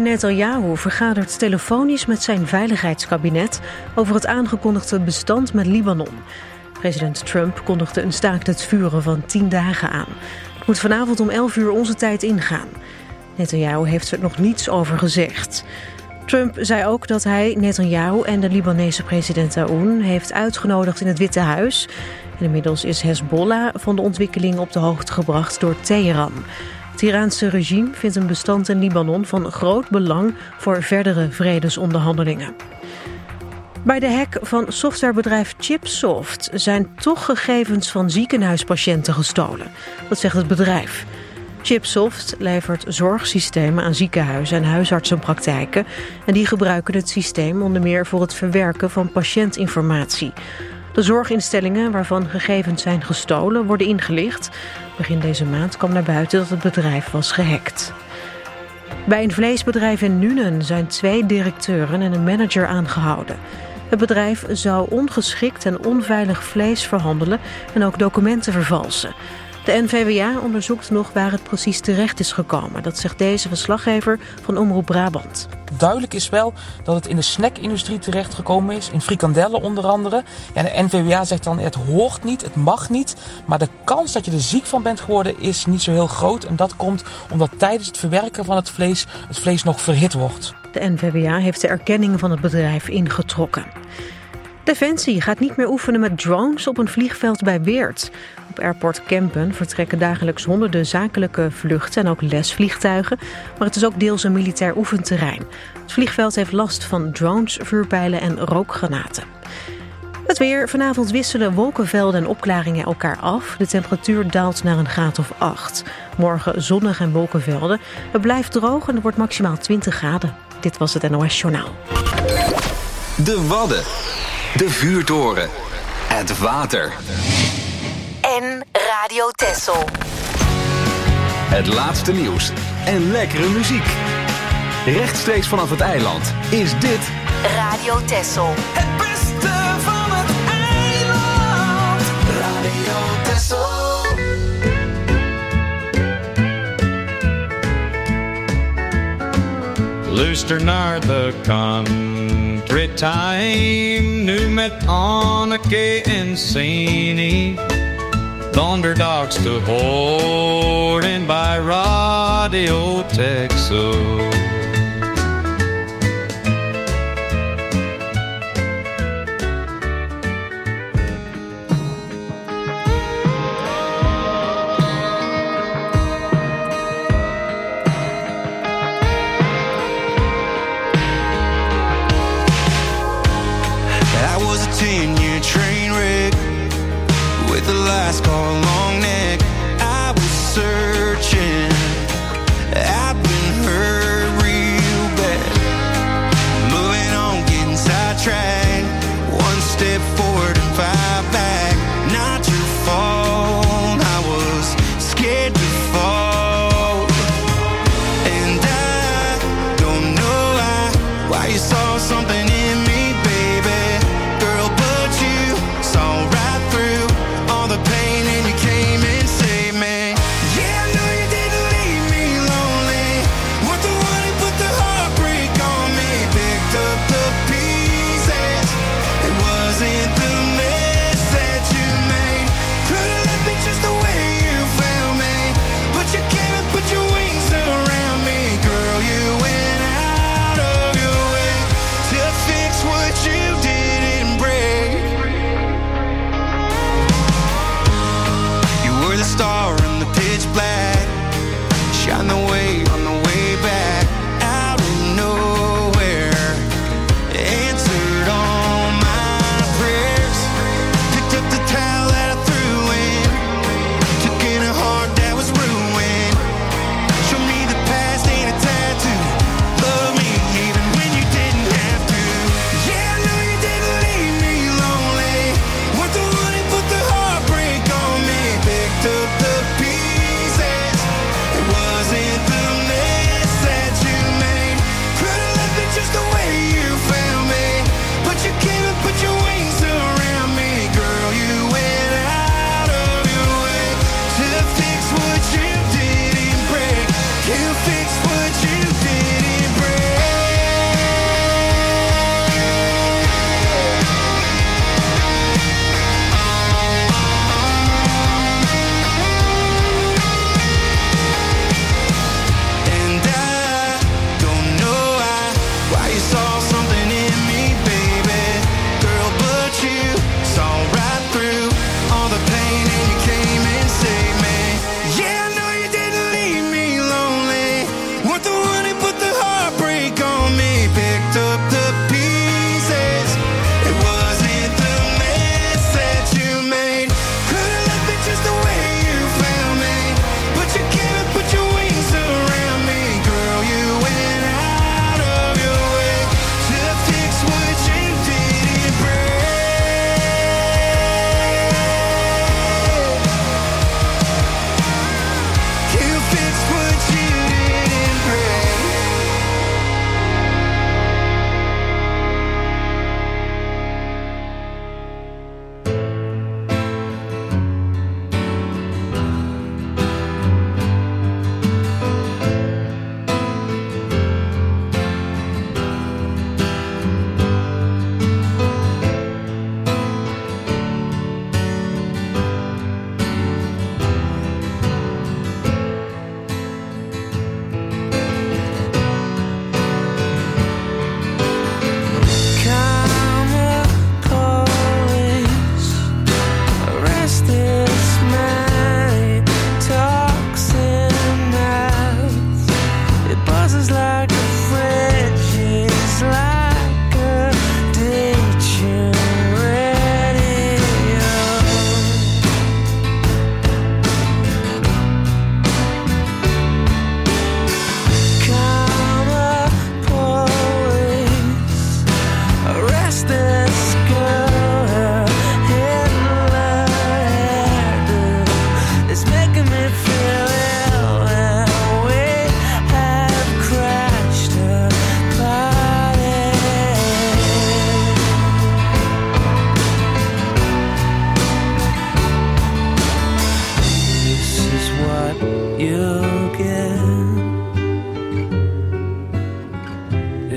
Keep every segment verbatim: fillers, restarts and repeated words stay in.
Netanyahu vergadert telefonisch met zijn veiligheidskabinet over het aangekondigde bestand met Libanon. President Trump kondigde een staakt het vuren van tien dagen aan. Het moet vanavond om elf uur onze tijd ingaan. Netanyahu heeft er nog niets over gezegd. Trump zei ook dat hij Netanyahu en de Libanese president Aoun heeft uitgenodigd in het Witte Huis. En inmiddels is Hezbollah van de ontwikkeling op de hoogte gebracht door Teheran. Het Iraanse regime vindt een bestand in Libanon van groot belang voor verdere vredesonderhandelingen. Bij de hack van softwarebedrijf Chipsoft zijn toch gegevens van ziekenhuispatiënten gestolen. Dat zegt het bedrijf. Chipsoft levert zorgsystemen aan ziekenhuizen en huisartsenpraktijken. En die gebruiken het systeem onder meer voor het verwerken van patiëntinformatie. De zorginstellingen waarvan gegevens zijn gestolen worden ingelicht. Begin deze maand kwam naar buiten dat het bedrijf was gehackt. Bij een vleesbedrijf in Nuenen zijn twee directeuren en een manager aangehouden. Het bedrijf zou ongeschikt en onveilig vlees verhandelen en ook documenten vervalsen. De N V W A onderzoekt nog waar het precies terecht is gekomen. Dat zegt deze verslaggever van Omroep Brabant. Duidelijk is wel dat het in de snackindustrie terechtgekomen is. In frikandellen onder andere. Ja, de N V W A zegt dan het hoort niet, het mag niet. Maar de kans dat je er ziek van bent geworden is niet zo heel groot. En dat komt omdat tijdens het verwerken van het vlees het vlees nog verhit wordt. De N V W A heeft de erkenning van het bedrijf ingetrokken. Defensie gaat niet meer oefenen met drones op een vliegveld bij Weert. Op Airport Kempen vertrekken dagelijks honderden zakelijke vluchten en ook lesvliegtuigen. Maar het is ook deels een militair oefenterrein. Het vliegveld heeft last van drones, vuurpijlen en rookgranaten. Het weer. Vanavond wisselen wolkenvelden en opklaringen elkaar af. De temperatuur daalt naar een graad of acht. Morgen zonnig en wolkenvelden. Het blijft droog en het wordt maximaal twintig graden. Dit was het N O S Journaal. De Wadden. De vuurtoren. Het water. En Radio Texel. Het laatste nieuws en lekkere muziek. Rechtstreeks vanaf het eiland is dit Radio Texel. Het beste van het eiland. Radio Texel. Luister naar de country time, nu met Anneke en Senie. Thunderdogs te horen bij Radio Texel. ten-year train wreck with the last call long neck. I was searching, I've been hurt real bad. Moving on, getting sidetracked. One step forward and five back. Not your fault, I was scared to fall. And I don't know why, why you saw something in me. Took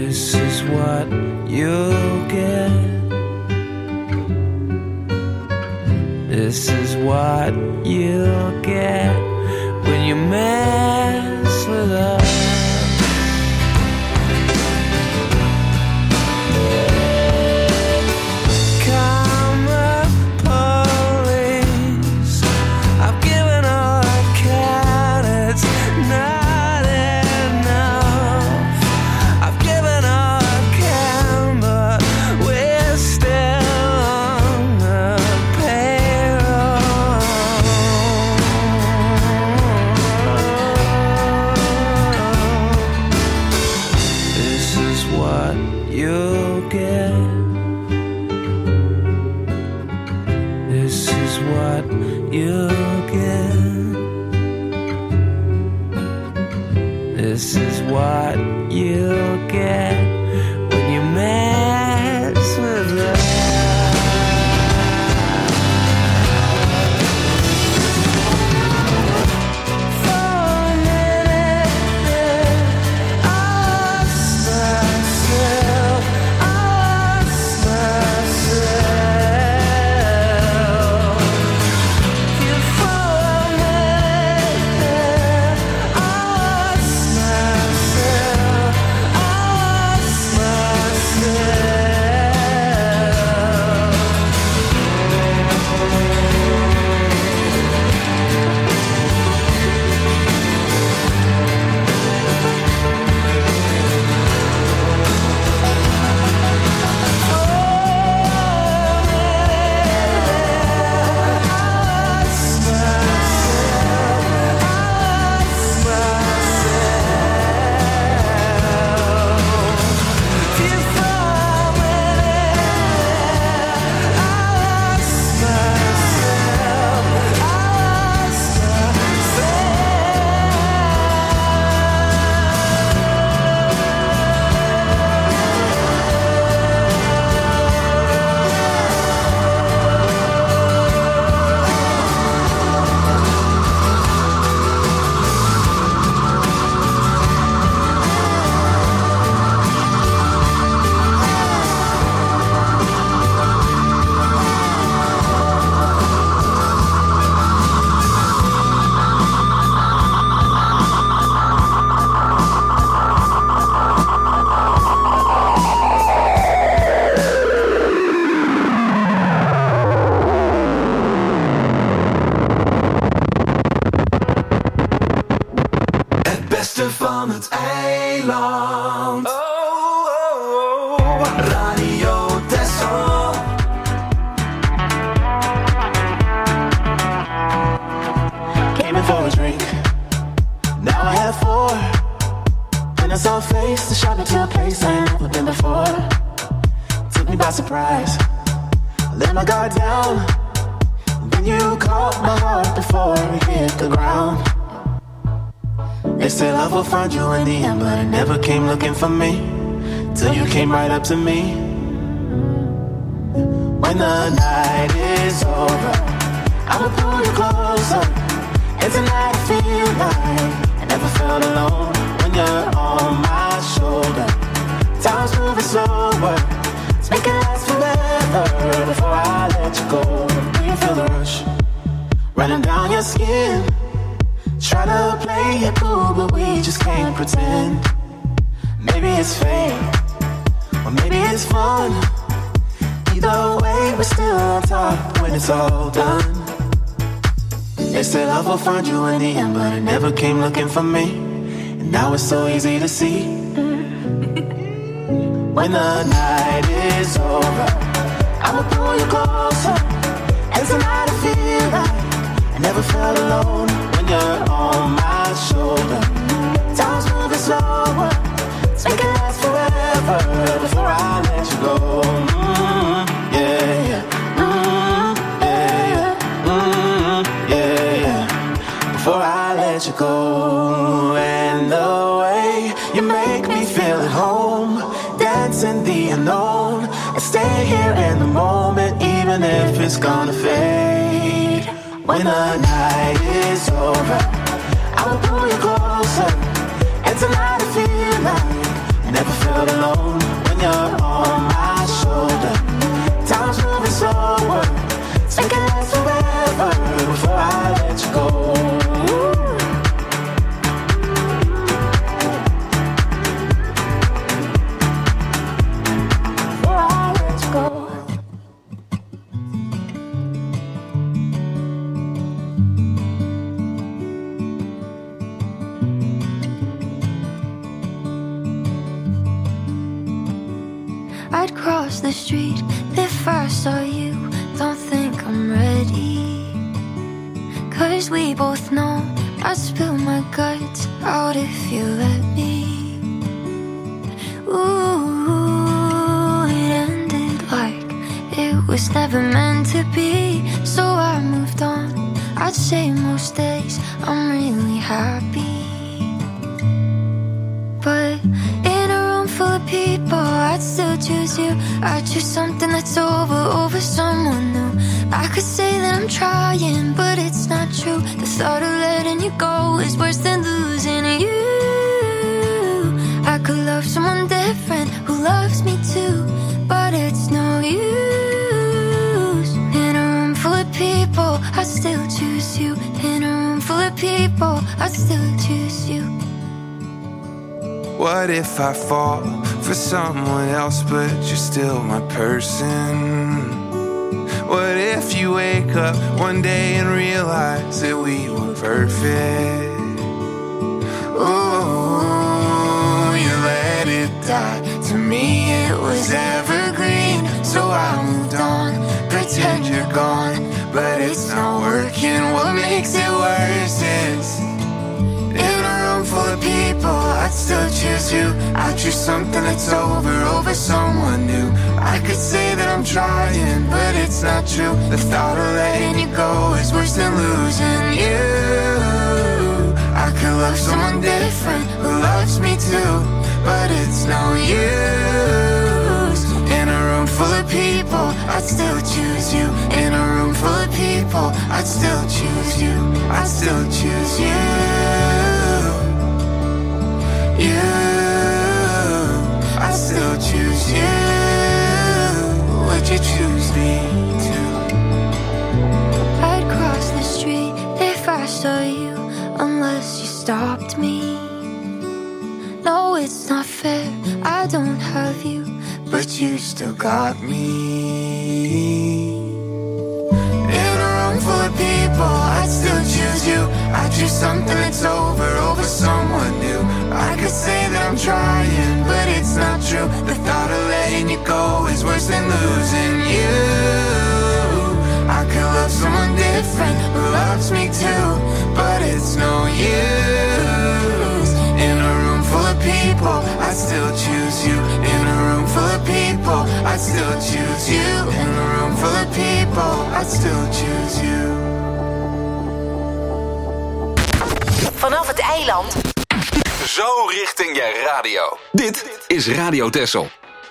This is what you'll get. This is what you'll get when you mess with us. This is what you'll get when you mess with love. Van het eiland. Oh, oh, oh. Radio Texel. Came in for a drink. Now I have four. And I saw a face to shot me to a place I ain't never been before. Took me by surprise. I let my guard down. Then you caught my heart before it hit the ground. They said love will find you in the end, but it never came looking for me, till you came right up to me. When the night is over, I'ma pull you closer, and tonight I feel like I never felt alone. When you're on my shoulder, time's moving slower, let's make it last forever. Before I let you go, do you feel the rush running down your skin? Try to play it cool, but we just can't pretend. Maybe it's fate, or maybe it's fun. Either way, we're still on top when it's all done. They said love will find you in the end, but it never came looking for me. And now it's so easy to see. When the night is over, I'ma pull you closer, and tonight I feel like I never felt alone. You're on my shoulder, time's moving slower, let's make it last forever. Before I let you go, mm, yeah, yeah, mm, yeah, yeah, mm, yeah, yeah. Before I let you go, and the way you make me feel at home, dancing the unknown, and stay here in the moment, even if it's gonna fade. When the night is over, I will pull you closer, and tonight I feel like I never felt alone. I'd cross the street if I saw you. Don't think I'm ready, 'cause we both know I'd spill my guts out if you let me. Ooh, it ended like it was never meant to be. So I moved on. I'd say most days I'm really happy, but in a room full of people, I'd still choose you. I'd choose something that's over, over someone new. I could say that I'm trying, but it's not true. The thought of letting you go is worse than losing you. I could love someone different who loves me too, but it's no use. In a room full of people, I still choose you. In a room full of people, I still choose you. What if I fall for someone else, but you're still my person? What if you wake up one day and realize that we were perfect? Ooh, you let it die. To me it was evergreen, so I moved on. Pretend you're gone, but it's not working. What makes it worse is in a room full of people, I'd still choose you. I'd choose something that's over, over someone new. I could say that I'm trying, but it's not true. The thought of letting you go is worse than losing you. I could love someone different who loves me too, but it's no use. In a room full of people, I'd still choose you. In a room full of people, I'd still choose you. I'd still choose you. You, I still choose you. Would you choose me too? I'd cross the street if I saw you, unless you stopped me. No, it's not fair, I don't have you, but you still got me. In a room full of people, I'd still choose you. I'd choose something that's over, over someone new. I could say that I'm trying, but it's not true. The thought of letting you go is worse than losing you. I could love someone different who loves me too, but it's no use. In a room full of people, I'd still choose you. In a room full of people, I'd still choose you. In a room full of people, I'd still choose you. Vanaf het eiland. Zo richting je radio. Dit is Radio Texel.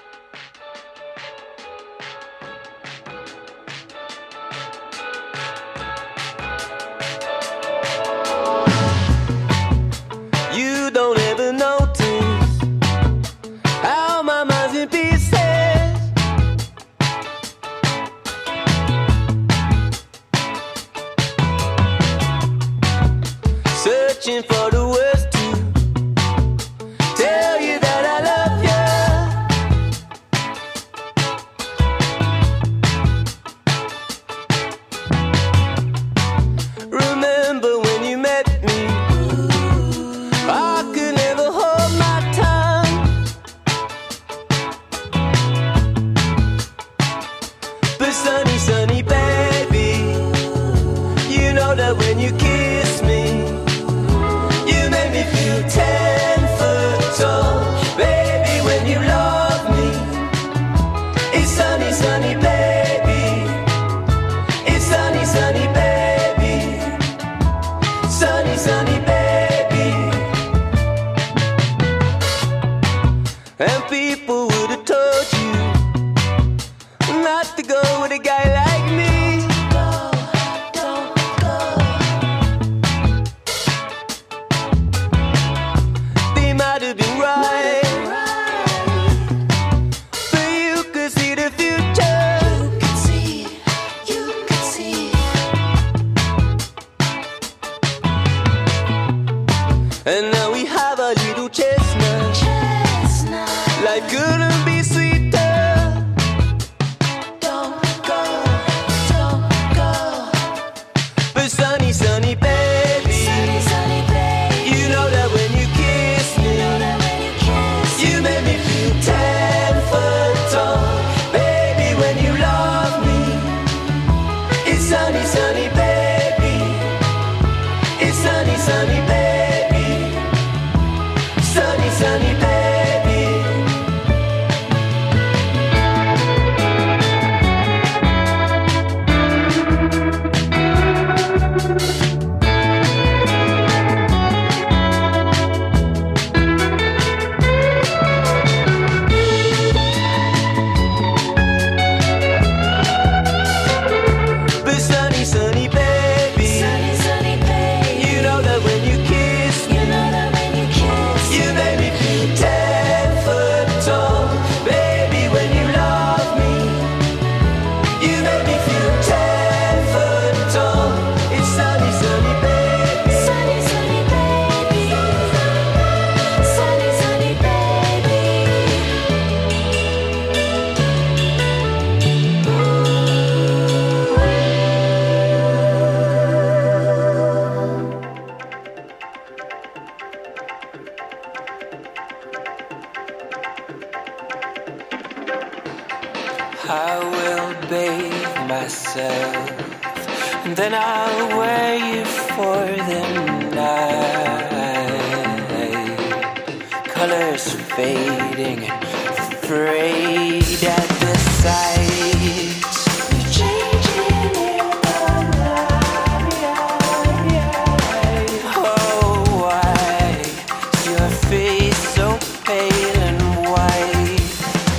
You don't ever notice how my mind's in pieces. Searching for the words to tell you that I love you. Remember when you met me, I could never hold my tongue, but sunny, sunny baby, you know that when you kiss me, you make me feel ten foot tall. Baby, when you love me, it's sunny, sunny baby, it's sunny, sunny baby, sunny, sunny baby. And people would have told you not to go with a guy like me. Go, don't go. They might have been right, but you could see the future. You could see, you could see. And now we have a little chestnut. Chestnut. Life couldn't be sweeter. Don't go, don't go. But sunny, sunny baby, sunny, sunny baby, you know that when you kiss me, you, know that when you, kiss you make me feel ten foot tall. I will bathe myself, and then I'll wear you for the night. Colors fading, afraid at the sight. You're changing in the light. Oh, why is your face so pale and white?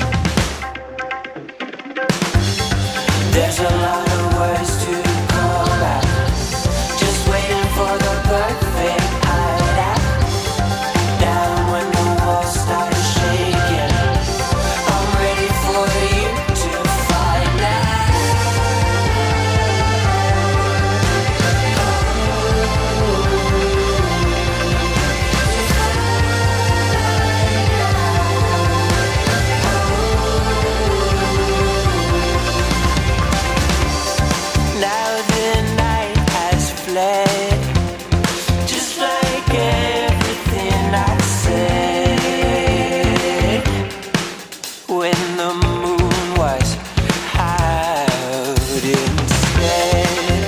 There's a lot of words to call out, just waiting for the perfect hideout. Down when the walls start shaking, I'm ready for you to find out. Now the night has fled, just like everything I said when the moon was out instead.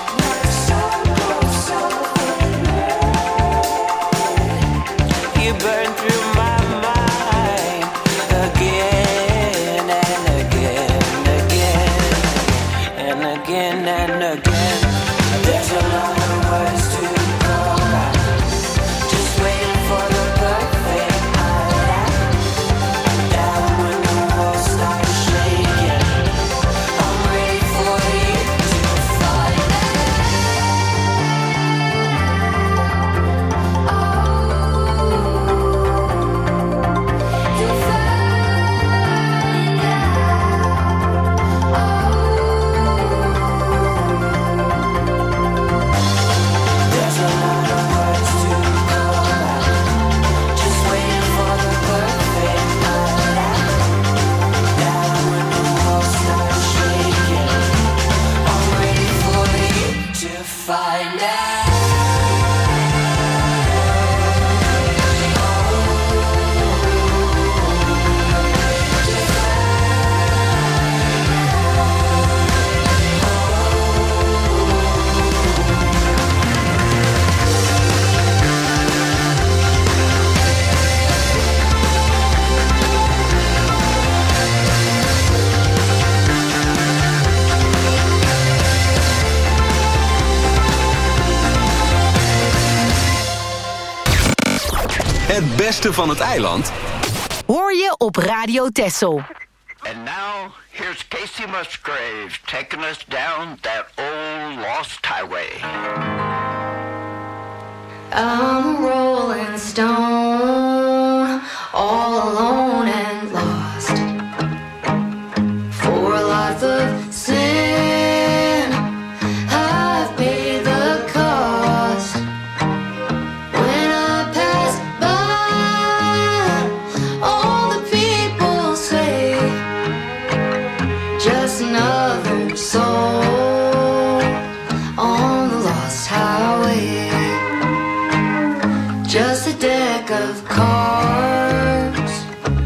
You burn through my mind again and again, again and again and again. There's a lot of words to call out, just waiting for the perfect hideout. Down when the walls start shaking, I'm ready for you to find There's a lot of words to call out, just waiting for the perfect hideout. Down when the walls start shaking, I'm ready for you to find out. Het beste van het eiland Hoor je op Radio Texel. And now, here's Casey Musgraves taking us down that old lost highway. I'm a rolling stone, all alone and lost. For a life of sin, I've paid the cost. When I pass by, all the people say, just another soul on the lost highway. Just a deck of cards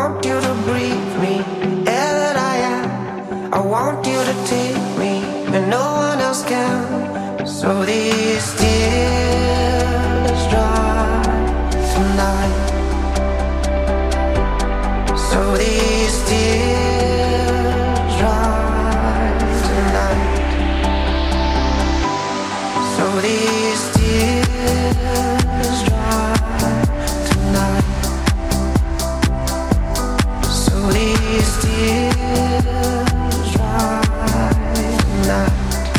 want you to breathe me, air that I am. I want you to take me, and no one else can. So these tears dry tonight. So these tears dry tonight. So these tears dry tonight. So these tears dry tonight.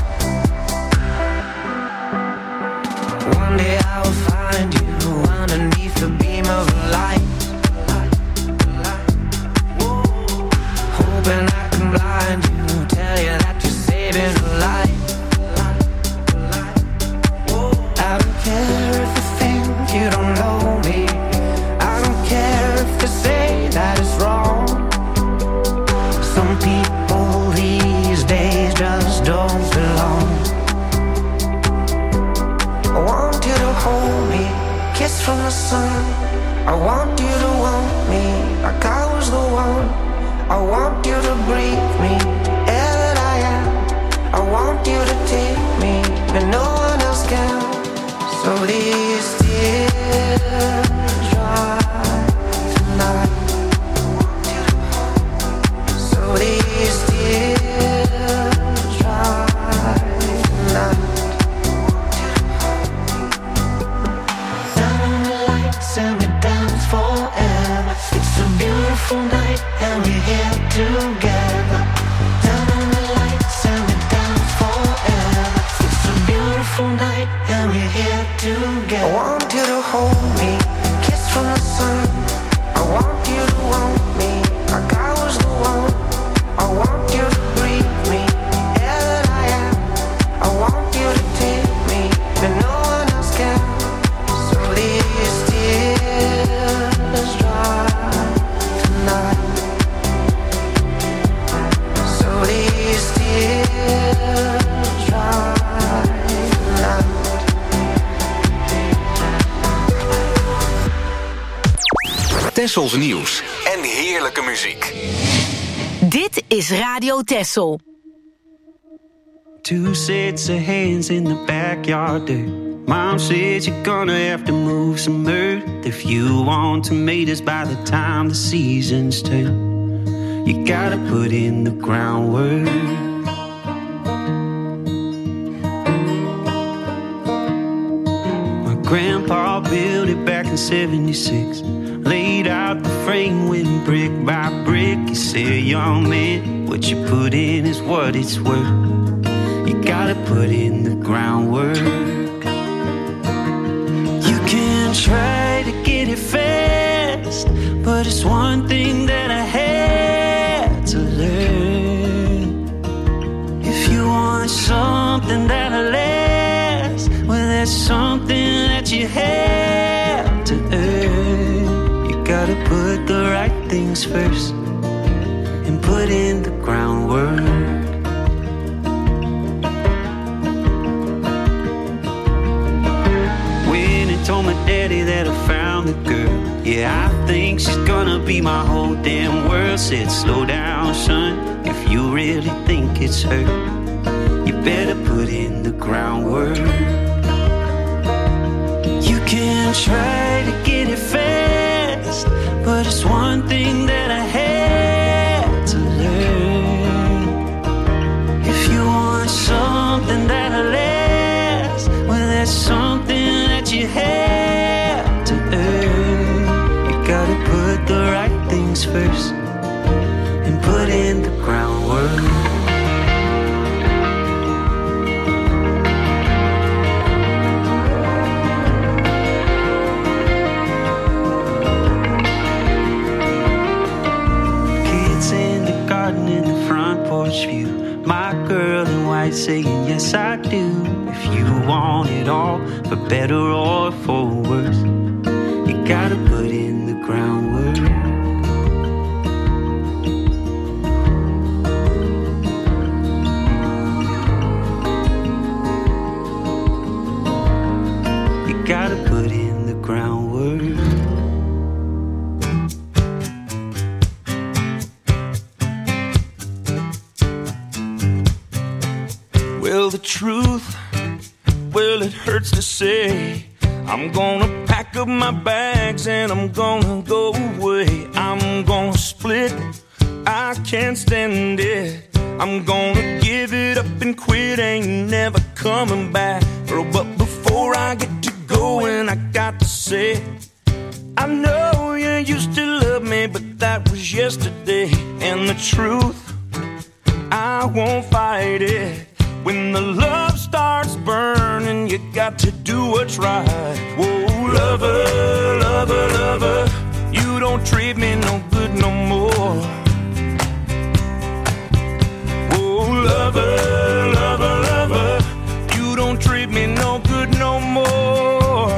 One day I will find you underneath the beam of light, hoping I can blind you, tell you that you're saving a life. I don't care if you think you don't know me. I don't care if you say that it's wrong. Some people these days just don't belong. I want you to hold me, kiss from the sun. I want you to want me like I was the one. I want you to breathe me, air that I am. I want you to take me, and no one else can. So these tears dry tonight. So these tears dry tonight. Down on the lights and we dance forever. It's a beautiful night and we're here together. Down on the lights and we dance forever. It's a beautiful night and we're here together. I want you to hold me, kiss from the sun. I want you to want me like I was the one. I want you to breathe me, air that I am. I want you to take me, and no one else can. So these tears dry tonight. So these tears dry tonight. Tessels nieuws en heerlijke muziek. Dit is Radio Tessel. Two sets of hands in the backyard dirt. Mom said you're gonna have to move some earth if you want tomatoes by the time the seasons turn. You gotta put in the groundwork. My grandpa built it back in seventy-six. Laid out the frame with brick by brick. He said, young man, what you put in is what it's worth. You gotta put in the groundwork. You can try to get it fast, but it's one thing that I had to learn. If you want something that'll last, well, that's something that you have to earn. Gotta put the right things first and put in the groundwork. When I told my daddy that I found the girl, yeah, I think she's gonna be my whole damn world. Said, slow down, son, if you really think it's her, you better put in the groundwork. You can try to get it fast, but it's one thing that I had to learn. If you want something that'll last, well, that's something that you have to earn. You gotta put the right things first and put in the groundwork. In the front porch view, my girl in white saying yes I do. If you want it all, for better or for worse, you gotta put in the groundwork. You gotta put in the groundwork. Well, the truth, well, it hurts to say. I'm gonna pack up my bags and I'm gonna go away. I'm gonna split, I can't stand it. I'm gonna give it up and quit, ain't never coming back. But before I get to going, I got to say, I know you used to love me, but that was yesterday. And the truth, I won't fight it. When the love starts burning, you got to do what's right. Whoa, lover, lover, lover, you don't treat me no good no more. Whoa, lover, lover, lover, you don't treat me no good no more.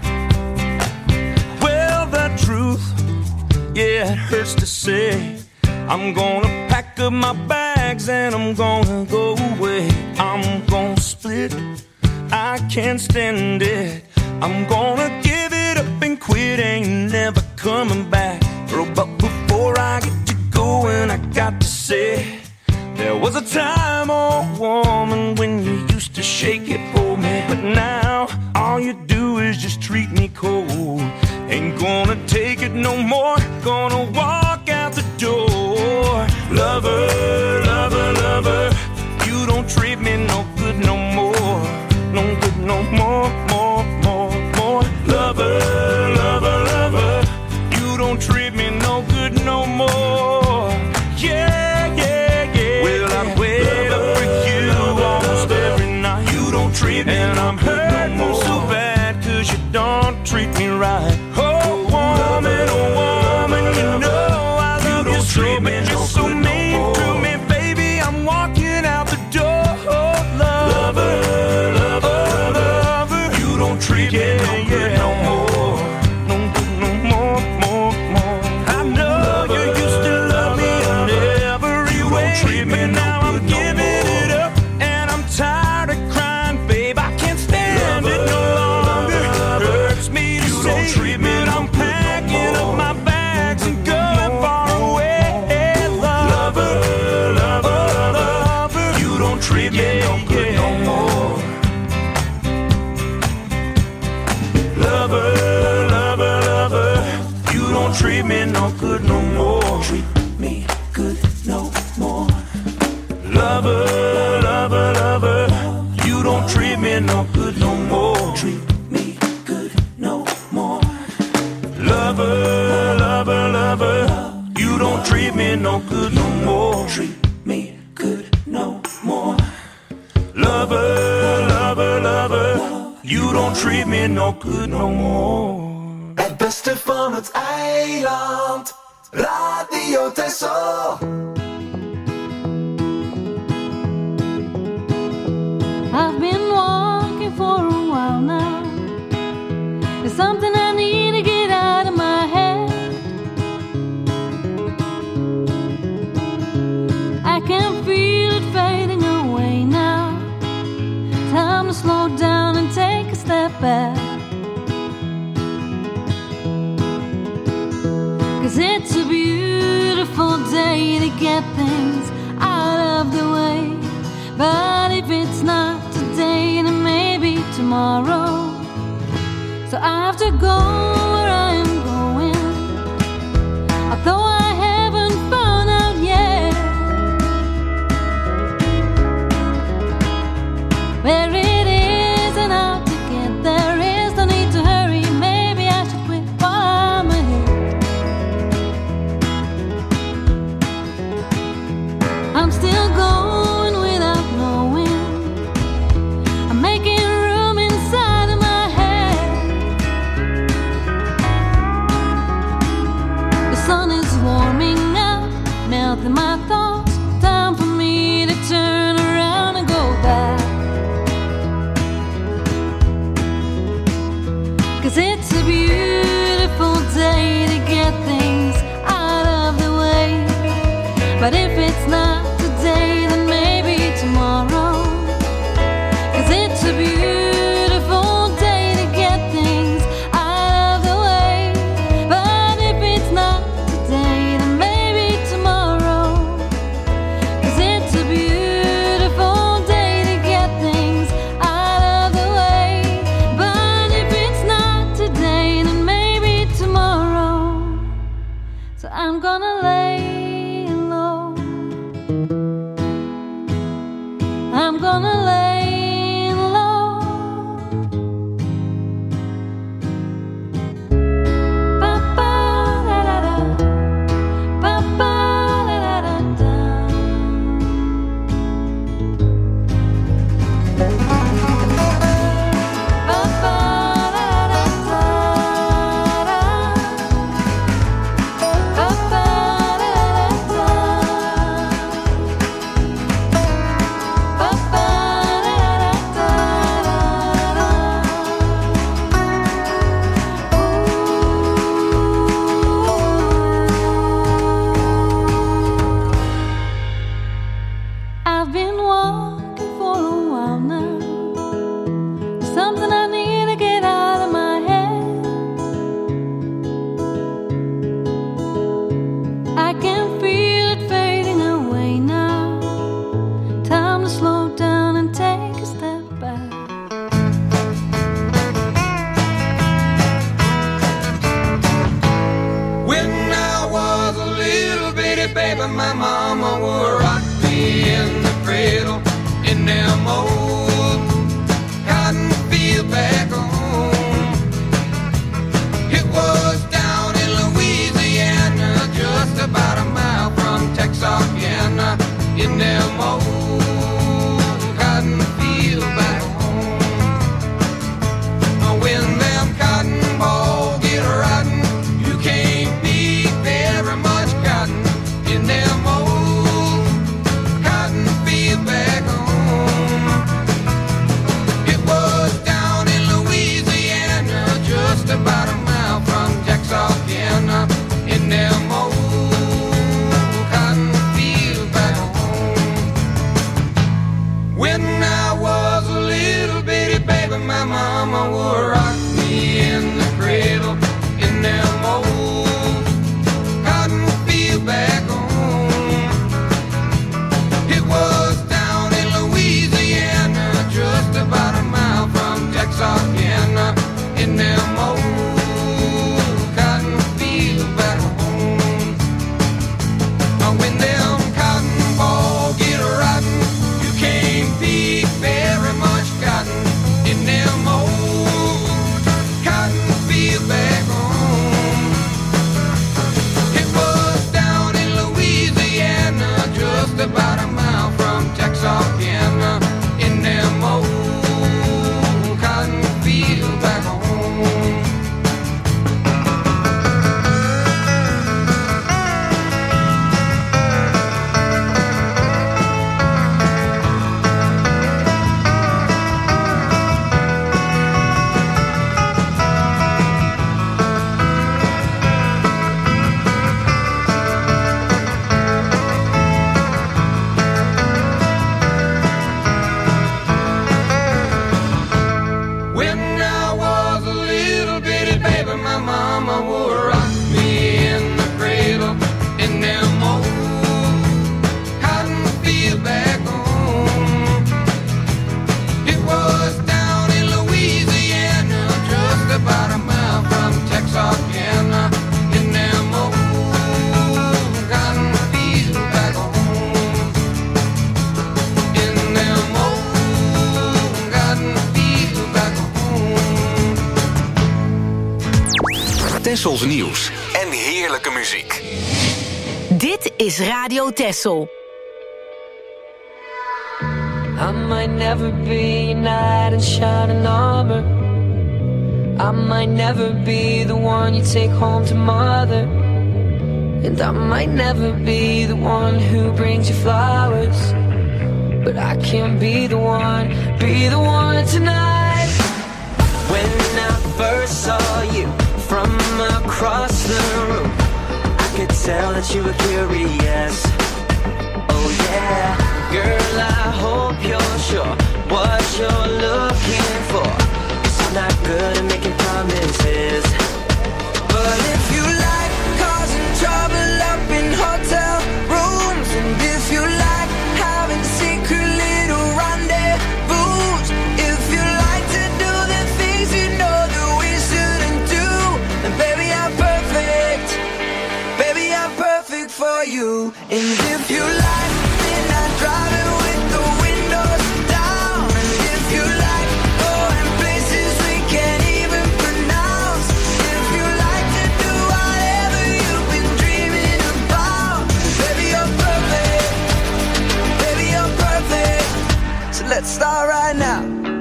Well, the truth, yeah, it hurts to say. I'm gonna pack up my bags and I'm gonna go away. I'm gonna split, I can't stand it. I'm gonna give it up and quit, ain't never coming back. But before I get to going, I got to say, there was a time, oh woman, when you used to shake it for me. But now, all you do is just treat me cold. Ain't gonna take it no more, gonna walk out the door. Lover, lover, lover, you don't treat me no good no more. No good no more, more, more, more. Lover, lover, lover, you don't treat me no good no more. Yeah, yeah, yeah. Well, I wait up for you almost every night. You don't treat me and I'm hurting no so bad, cause you don't treat me right. Oh, woman, oh, woman, you know I love you so, but you're so mean to me, baby. I'm walking out the door. Lover, lover, lover, you don't treat me no good no more. No good no more, more, more. I know you used to love me in every way, but now I'm giving it up and I'm tired of crying, babe. I can't stand it no longer. Hurts me to say, but I'm packing up my bags and going far away. Lover, lover, lover, you don't treat me no good no more. Lover, lover, lover, you don't treat me no good no more. Treat me good no more. Lover, lover, lover, you don't treat me no good no more. Treat me good no more. Lover, lover, lover, you don't treat me no good no more. Treat me good no more. Lover, lover, lover, you don't treat me no good no more. Het beste van het eiland, Radio Texel. I've been walking for a while now. There's something I need to get out of my head. I can feel it fading away now. Time to slow down and take a step back. 'Cause it's a beautiful day to get things out of the way. But if it's not today, then maybe tomorrow. So I have to go where I am going, although I haven't found out yet where it is and how to get there. Is no need to hurry, maybe I should quit while I'm ahead. I'm still going without knowing. I'm making room inside of my head. The sun is warming up, melting my thoughts. Time for me to turn around and go back. 'Cause it's a beautiful day to get things out of the way. But if it's not today, then maybe tomorrow. 'Cause it's a beautiful day to get things out of the way. But if it's not today, then maybe tomorrow. 'Cause it's a beautiful day to get things baby, my mama would rock me in the cradle in them old cotton field back home. It was down in Louisiana, just about a mile from Texarkana, in them old cotton field back home. When them cotton balls get rotten, you can't beat very much cotton in them old cotton field back home. It was down in Louisiana, just about a mile from Texarkana, in them old cotton field back home. When I was a little bitty baby, my mama would rock me in the cradle in them old cotton field back home. It was down in Louisiana, just about a mile from Texarkana, in them old cotton field back home. When them cotton balls get rotten, you can't beat very much cotton in them old cotton field back home. It was down in Louisiana, just about a mile from Texarkana, in them old cotton field back home. When I was a little bitty baby, my mama would rock me in the cradle in them old cotton field back home. It was down in Louisiana, just about a mile from Texarkana, in them old cotton field back home. In them old cotton field back home. Tessels nieuws en heerlijke muziek. Dit is Radio Tessel. I might never be a knight in shining armor. I might never be the one you take home to mother. And I might never be the one who brings you flowers. But I can be the one, be the one tonight. When I first saw you from across the room, I could tell that you were curious. Oh yeah, girl, I hope you're sure what you're looking for, 'cause I'm not good at making promises. But if you like causing trouble up in hotel rooms, and if you like having secret little rendezvous, if you like to do the things you know that we shouldn't do, then baby, I'm perfect. Baby, I'm perfect for you. And if you like midnight driving with the windows down, and if you like going places we can't even pronounce, if you like to do whatever you've been dreaming about, baby, you're perfect. Baby, you're perfect. So let's start right now.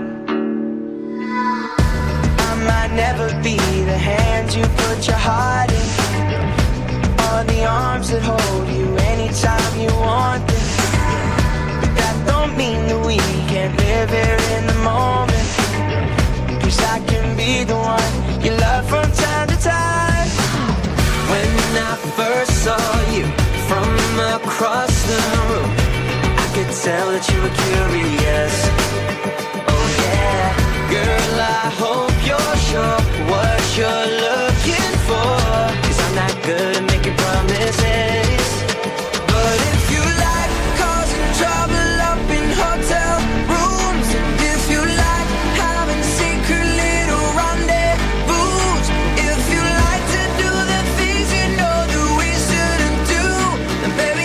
I might never be the hand you put your heart in, or the arms that hold you anytime you want them. But that don't mean that we can't live here in the moment, 'cause I can be the one you love from time to time. When I first saw you from across the room, I could tell that you were curious. Oh yeah, girl, I hope you're sure what you're looking for, 'cause I'm not good at making promises. But if you like causing trouble up in hotel rooms, and if you like having secret little rendezvous, if you like to do the things you know that we shouldn't do, then baby,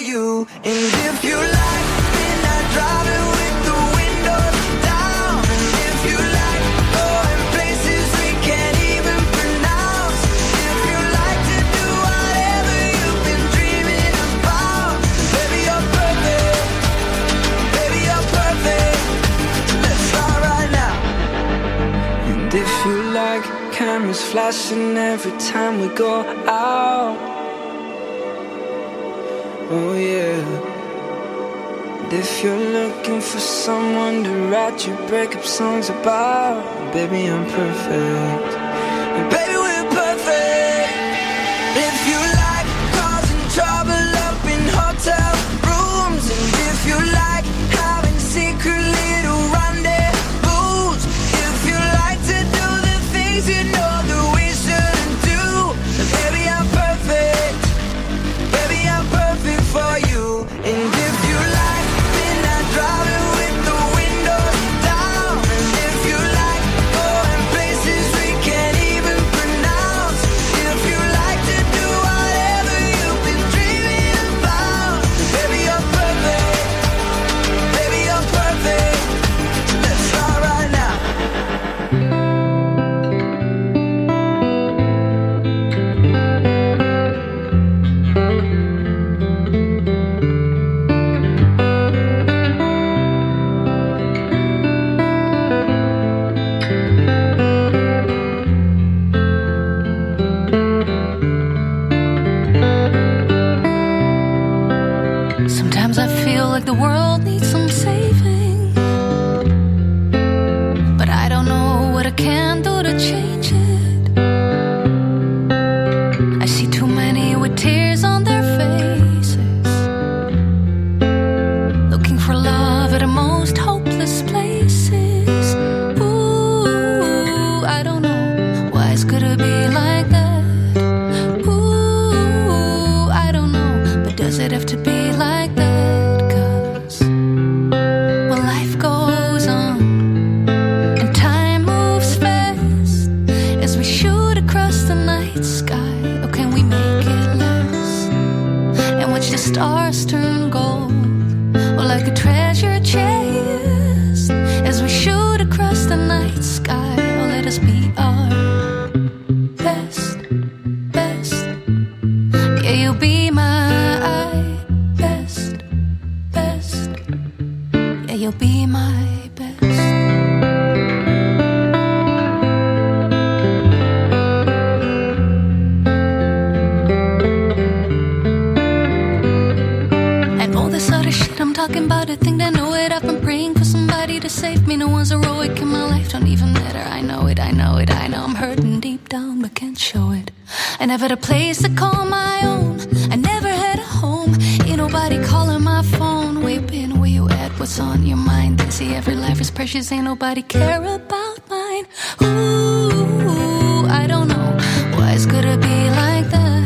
you. And if you like midnight driving with the windows down, and if you like going places we can't even pronounce, if you like to do whatever you've been dreaming about, baby you're perfect, baby you're perfect. Let's start right now. And if you like cameras flashing every time we go out, oh yeah. And if you're looking for someone to write your breakup songs about, baby I'm perfect. And baby we're perfect. If you like causing trouble up in hotel rooms, and if you like having secret little rendezvous, if you like to do the things you know that we shouldn't do, then baby I'm perfect, baby I'm perfect for you. And if you like midnight driving with the windows down, and if you like going places we can't even pronounce, if you like to do whatever you've been dreaming about, baby you're perfect, baby you're perfect. Let's start right now. Sometimes I feel like the world needs some saving, but I don't know what I can do to change it. I see too many with tears on their faces, looking for love at the most hopeless places. Ooh, I don't know why it's gonna be like that. Ooh, I don't know, but does it have to be like that? 'Cause well, life goes on and time moves fast as we shoot across the night sky. Or can we make it last and watch the stars turn gold, or like a treasure chest as we shoot across the night sky? Or let us be our best, best. Yeah, you'll be my best, best. Yeah, you'll be my best. And all this other shit I'm talking about, I think they know it. I've been praying for somebody to save me. No one's heroic in my life, don't even matter. I know it, I know it, I know I'm hurting deep down, but can't show it. I never had a place to call my own. I never had a home. Ain't nobody calling my phone. Where you been, where you at, what's on your mind? They say every life is precious, ain't nobody care about mine. Ooh, I don't know why it's gonna be like that.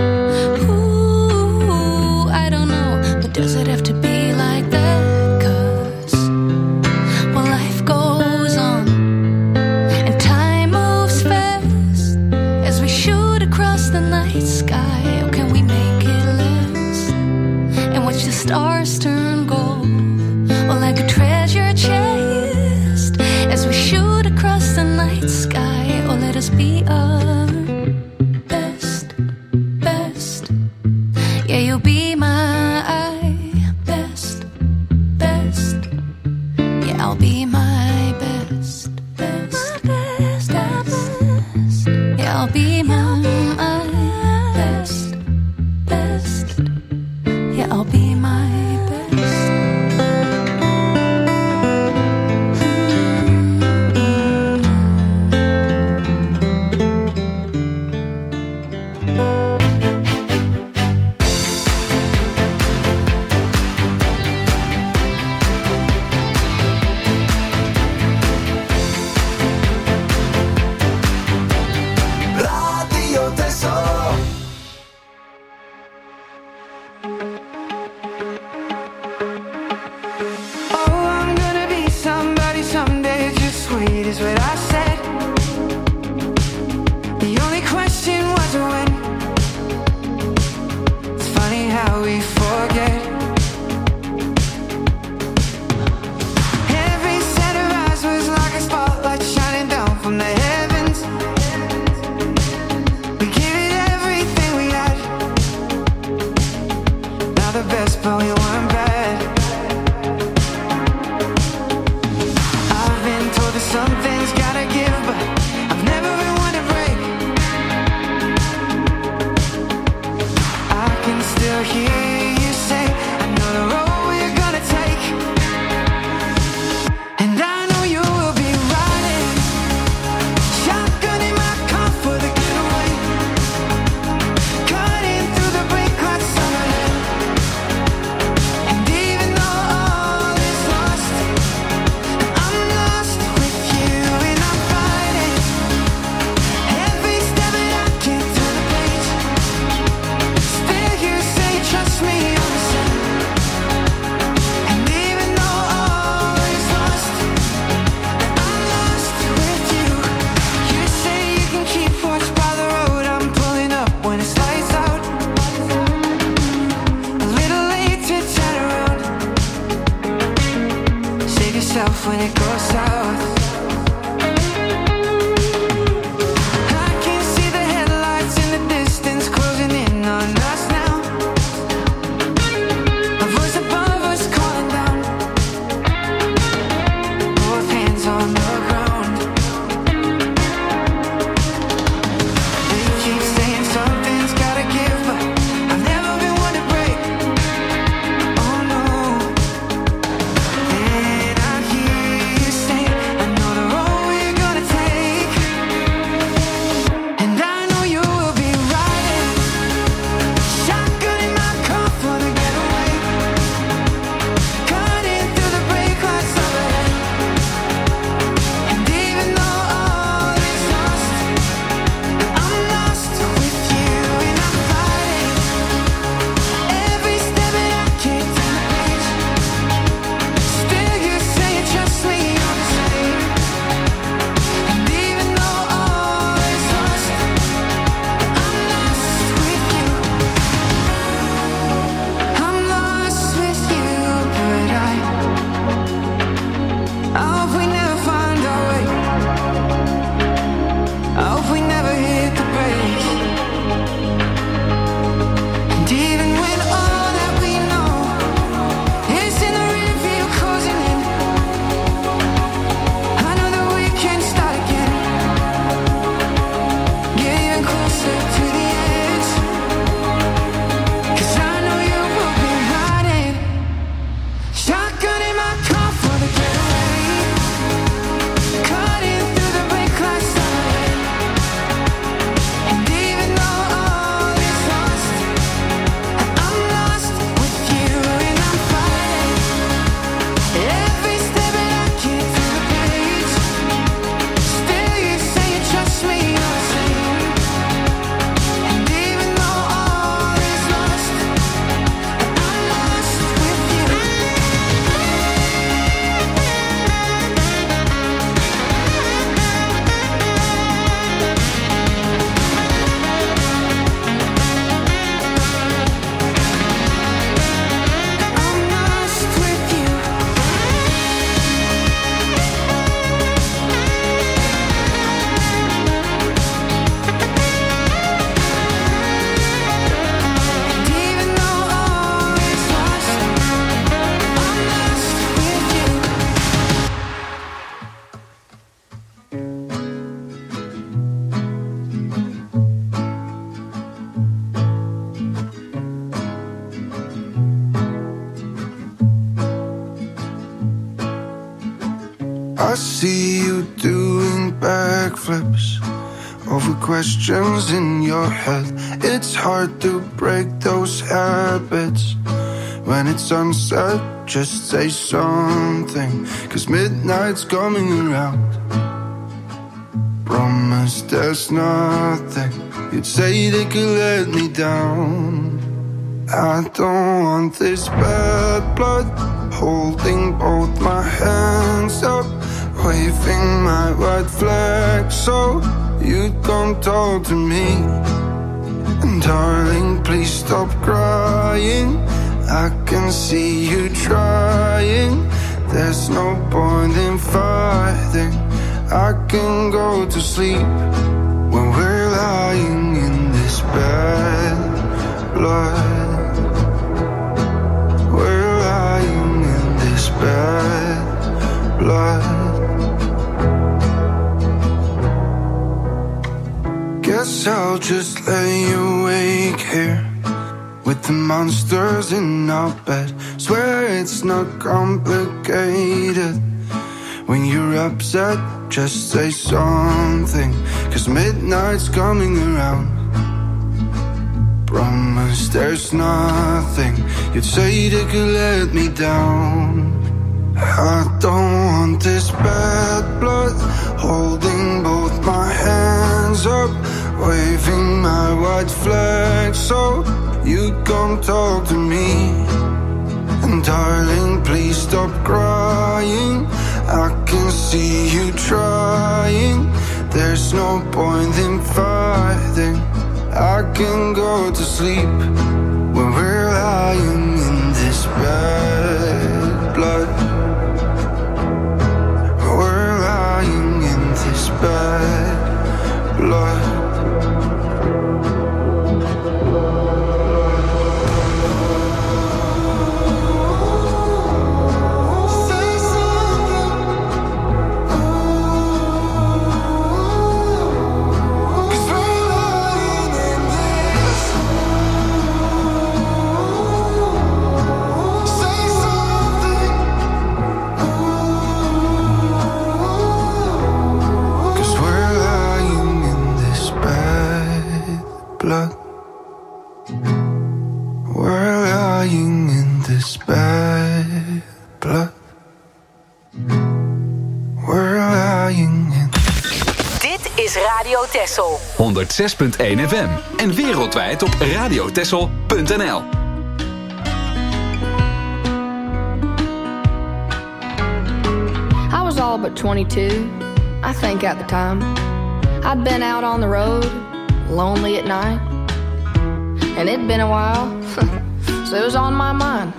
Ooh, I don't know, but does it have to be like that? 'Cause well, life goes on and time moves fast as we shoot across the night sky. Or can we make it last and watch the stars turn gold, or like a treasure chest as we shoot across the night sky? Or let us be our best, best. Yeah, you'll be my best, best. Yeah, I'll be my best, best, best, best. Yeah, I'll be my best, best. Yeah, I'll be my best. but we weren't bad. I've been told that some things gotta give, but I've never been one to break. I can still hear you say, I know the road we're gonna take, and I know you will be riding shotgun in my car for the getaway, cutting through the brake lights on the hill. And even though all is lost, I'm lost with you, and I'm fighting every step that I can't turn the page. Still you say trust me on the same. And even though all is lost, I'm lost with you. You say you can keep watch by the road. I'm pulling up when it's lights out. A little late to chat around. Save yourself when it goes south. I can see the headlights in the distance closing in on us now. A voice above us calling down. Both hands on the ground. They keep saying something's gotta give, but I've never been one to break. Oh no. And I hear you say, I know the road we're gonna take, and I know you will be riding shotgun in my car for the getaway, cutting through the brake lights on the hill. And even though all is lost, I'm lost with you, and I'm fighting every step that I can't turn the page. Still you say you trust me on the same. And even though all is lost, I'm lost with you. I'm lost with you, but I I hope we never find our way. I hope we never hit the brakes. And even when all that we know is in the rear view closing in, I know that we can start again. Get even closer to the edge, 'cause I know you will be riding shotgun in my car for the getaway, cutting through the brake lights on the hill. And even though all is lost, I'm lost with you, and I'm fighting every step that I can't turn the page. Still you say you trust me on the same. And even though all is lost, I'm lost with you. I'm lost with you. And even though all is lost, I'm lost with you. I see you doing backflips over questions in your head. It's hard to break those habits when it's unsaid. Just say something, 'cause midnight's coming around. Promise there's nothing you'd say that could let me down. I don't want this bad blood holding both my hands up, waving my white flag so you don't talk to me. And darling, please stop crying. I can see you trying. There's no point in fighting. I can go to sleep when we're lying in this bed blood. awake here with the monsters in our bed. Swear it's not complicated. When you're upset, just say something, 'cause midnight's coming around. Promise there's nothing you'd say that could let me down. I don't want this bad blood holding both my hands up, waving my white flag so you come talk to me. And darling, please stop crying. I can see you trying. There's no point in fighting. I can go to sleep when we're lying in this bad blood. We're lying in this bad blood. Blood. We're lying in this bad blood. We're lying in. Dit is Radio Texel. honderd zes punt één F M en wereldwijd op radiotexel punt n l. I was all but twenty-two, I think at the time. I'd been out on the road, lonely at night, and it'd been a while, so it was on my mind.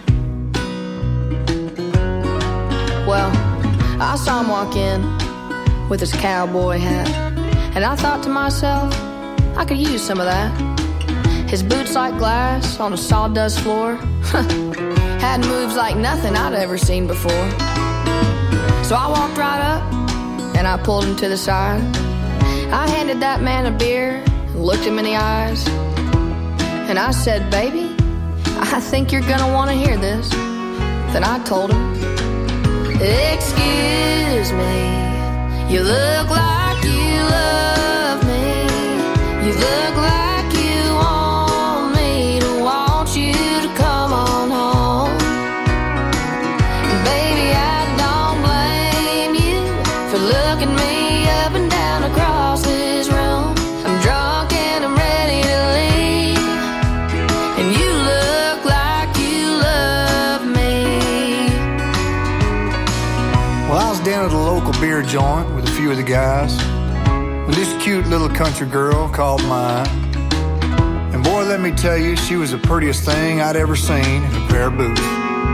Well, I saw him walk in with his cowboy hat, and I thought to myself, I could use some of that. His boots like glass on a sawdust floor had moves like nothing I'd ever seen before. So I walked right up and I pulled him to the side. I handed that man a beer, looked him in the eyes, and I said, baby, I think you're gonna want to hear this. Then I told him, excuse me, you look like you love me. You look like you want me to want you to come on home. And baby, I don't blame you for looking me up and down across this room. I'm drunk and I'm ready to leave, and you look like you love me. Well, I was down at a local beer joint with a few of the guys when this cute little country girl called mine. And boy, let me tell you, she was the prettiest thing I'd ever seen in a pair of boots.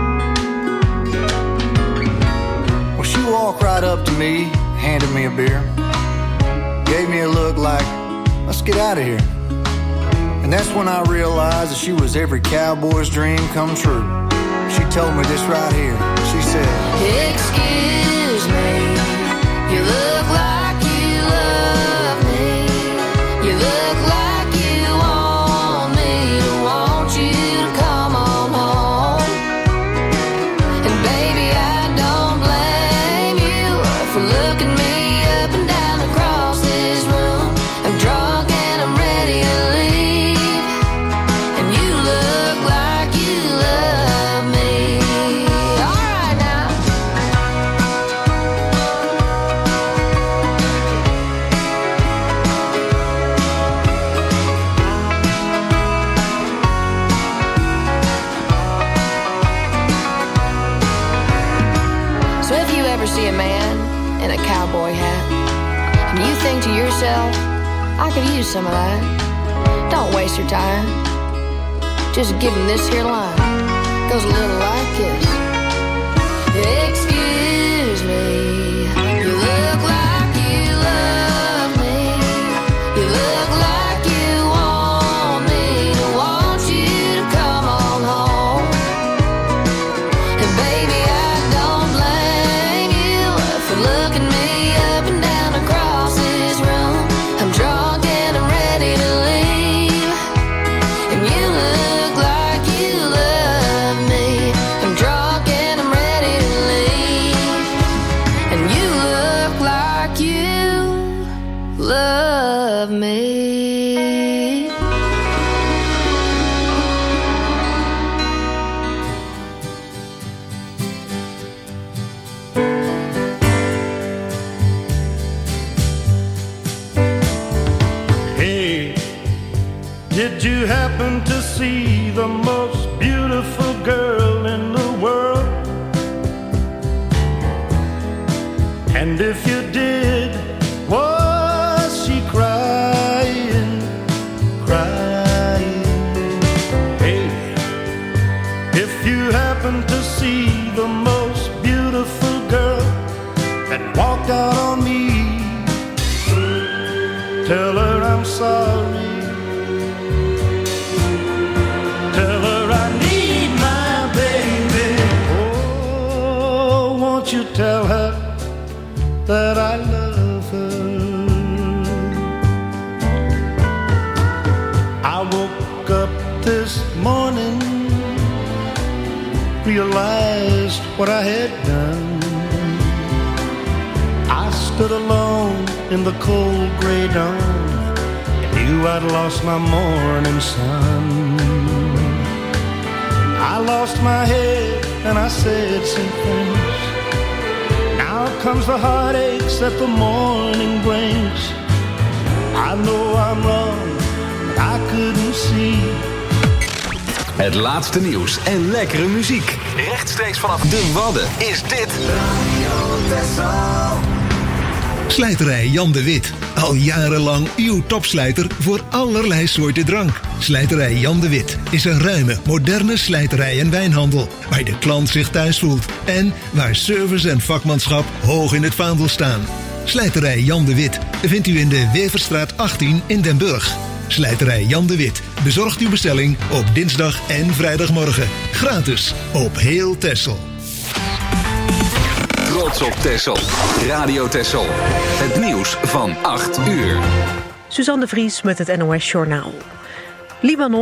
Well, she walked right up to me, handed me a beer, gave me a look like, let's get out of here. And that's when I realized that she was every cowboy's dream come true. She told me this right here. She said, excuse me, you look like you love me. You look like you want me to want you to come on home. And baby, I don't blame you for looking me up and down across this room. I'm drunk and I'm ready to leave, and you look like you love me. All right now. So if you ever see a man in a cowboy hat and you think to yourself, I could use some of that, don't waste your time. Just give him this here line. Goes a little like this. Excuse me, you look like you love me. You look like you want me to want you to come on home. And baby, I don't blame you for looking me up and down across this room. I'm drunk and I'm ready to leave, happen to see the most beautiful girl in the world, and if you did, was she crying, crying? Hey, if you happen to see the most beautiful girl that walked out on me, tell her I'm sorry. Tell her I need my baby. Oh, won't you tell her that I love her? I woke up this morning, realized what I had done. I stood alone in the cold gray dawn, and knew I'd lost my morning sun. I lost my head and I said some things. Now comes the heartaches that the morning brings. I know I'm wrong, but I couldn't see. Het laatste nieuws en lekkere muziek. Rechtstreeks vanaf de Wadden is dit Radio Texel. Slijterij Jan de Wit. Al jarenlang uw topslijter voor allerlei soorten drank. Slijterij Jan de Wit is een ruime, moderne slijterij en wijnhandel, waar de klant zich thuis voelt en waar service en vakmanschap hoog in het vaandel staan. Slijterij Jan de Wit vindt u in de Weverstraat achttien in Den Burg. Slijterij Jan de Wit bezorgt uw bestelling op dinsdag en vrijdagmorgen. Gratis op heel Texel. Trots op Texel. Radio Texel. Het nieuws van acht uur. Suzanne de Vries met het N O S Journaal. Libanon